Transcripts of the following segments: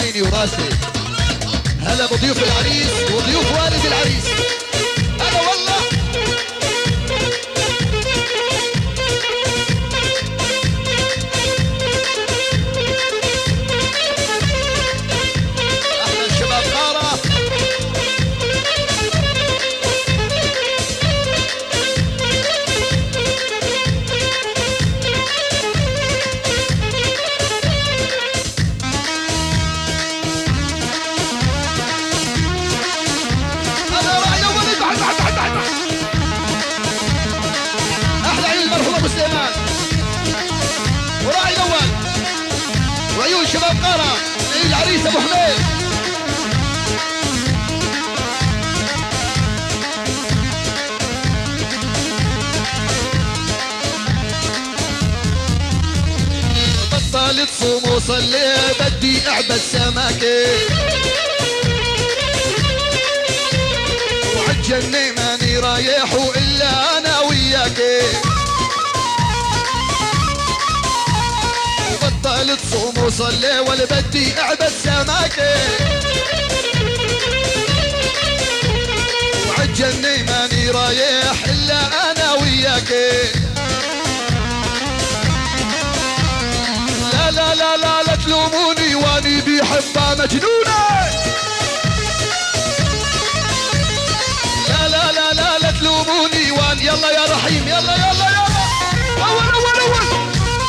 عيني وراسي. هلا بضيوف العريس وضيوف والد العريس. هلا والله. احلى الشباب غارة. احلى عيون المرحوم ابو سليمان وراعي الاول وعيون شباب قاره عيون العريس ابو حميد. بطلت صوم وصلي بدي اعبى السماكه وعالجنة ماني رايح الا انا وياك. وبطلت صوم وصلي ولا بدي اعبى السماكه وعالجنة ماني رايح الا انا وياك. لا لا لا لا لا تلوموني واني بحبها مجنونه. لا لا لا لا لا تلوموني وان يلا يا رحيم يلا يلا يلا اول اول اول.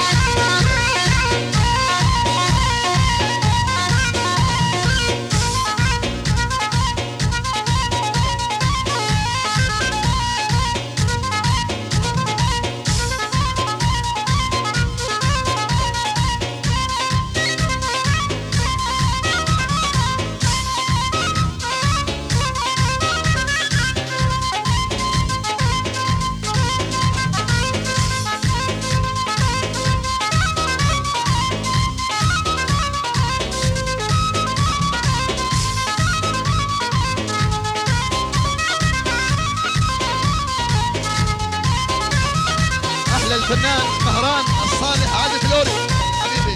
الفنان مهران الصالح عادل فلوري حبيبي.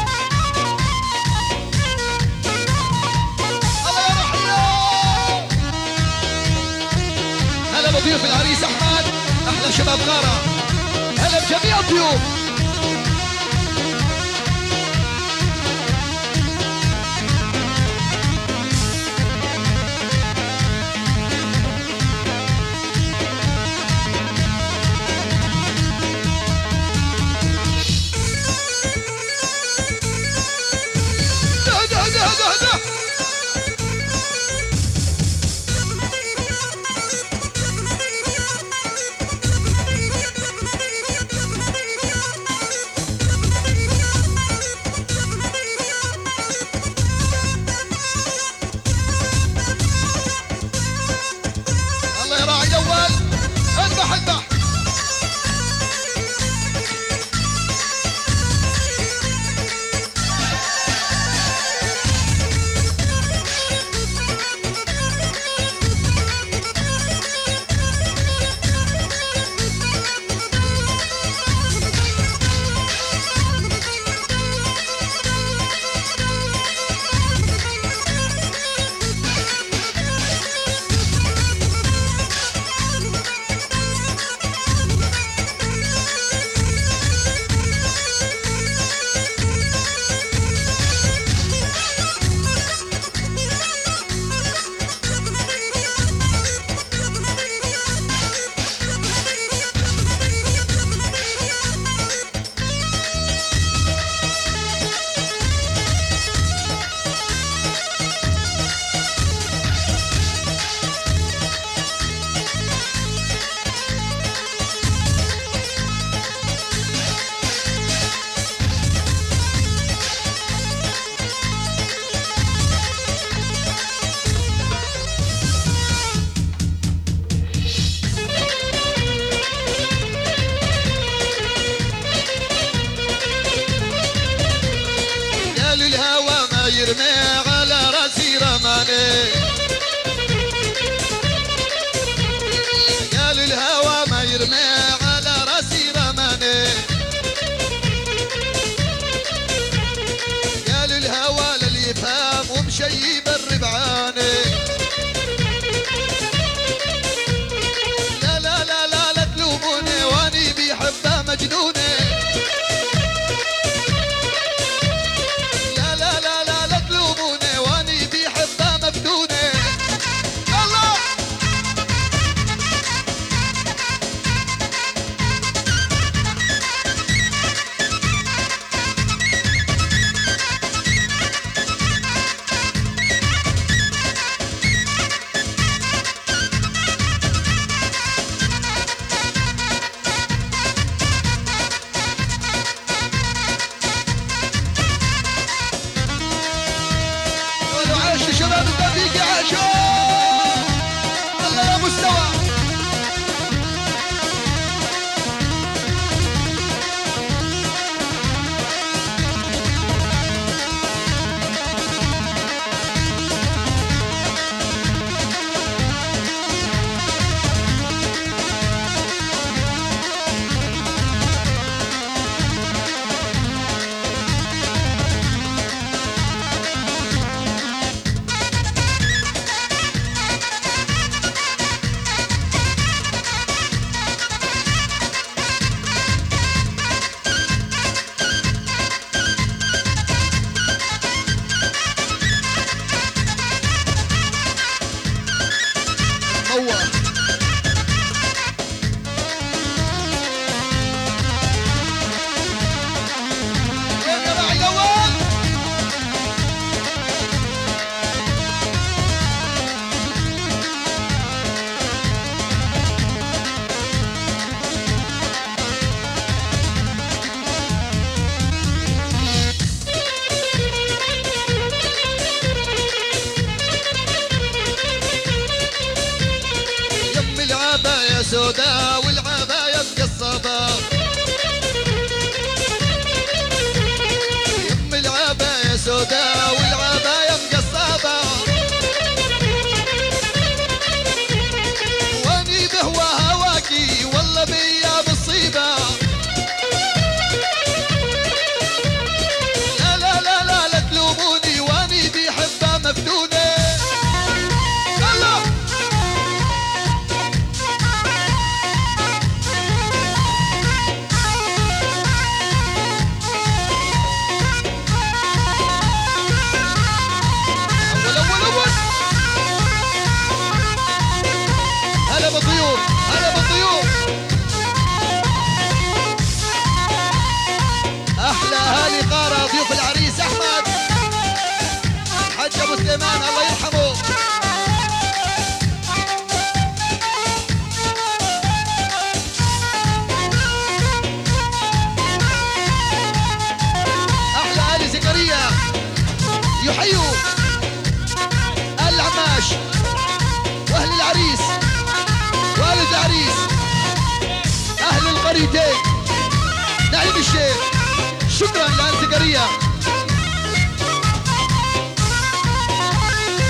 الله يا رحمة. هلا بضيوف العريس احمد احلى شباب غارة. هلا بجميع الضيوف. طيب الربعاني. لا لا لا لا لا تلوموني واني بيحبها مجنوني. لا لا لا لا لا تلوموني واني بيحبها مفتوني. الله شباب الدقيقة عاشوا. الله يا مستوى. سودا والعباية مقصبة. يم العباية سودا والعباية مقصبة. واني بهوى هواكي والله بيا مصيبة. لا لا لا لا لا تلوموني واني بيحبها مفتونة. الله بالضيوف. هلا بالضيوف. احلى اهالي قاره ضيوف العريس احمد حج ابو سليمان الله يرحمه. احلى اهالي زكريا يحيوا اهل العماش واهل العريس والد العريس اهل القريتين نعيم الشيخ. شكرا لآل زكريا.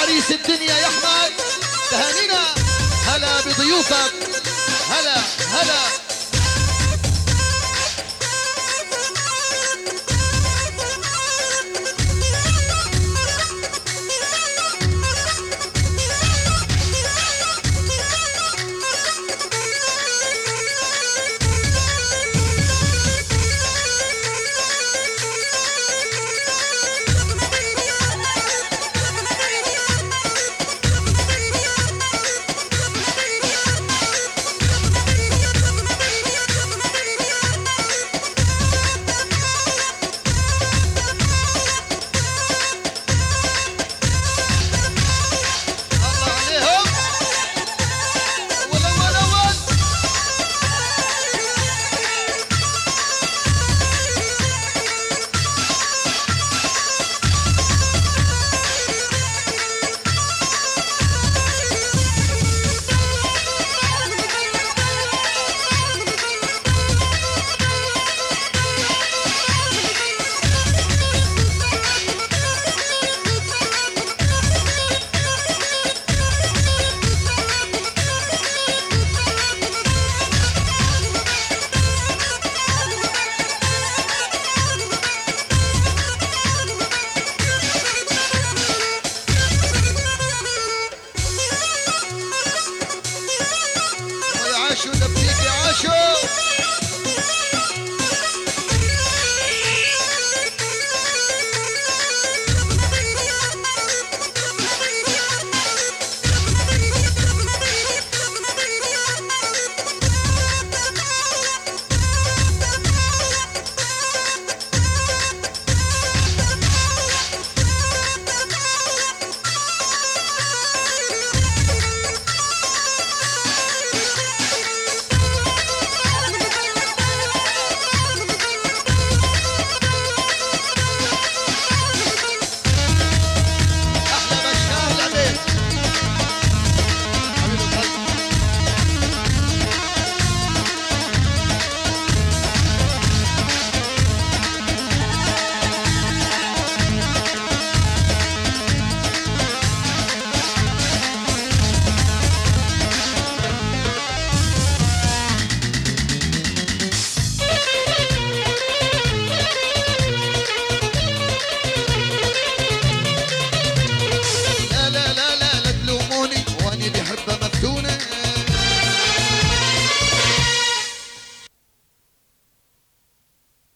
عريس الدنيا يا احمد، تهانينا. هلا بضيوفك، هلا هلا.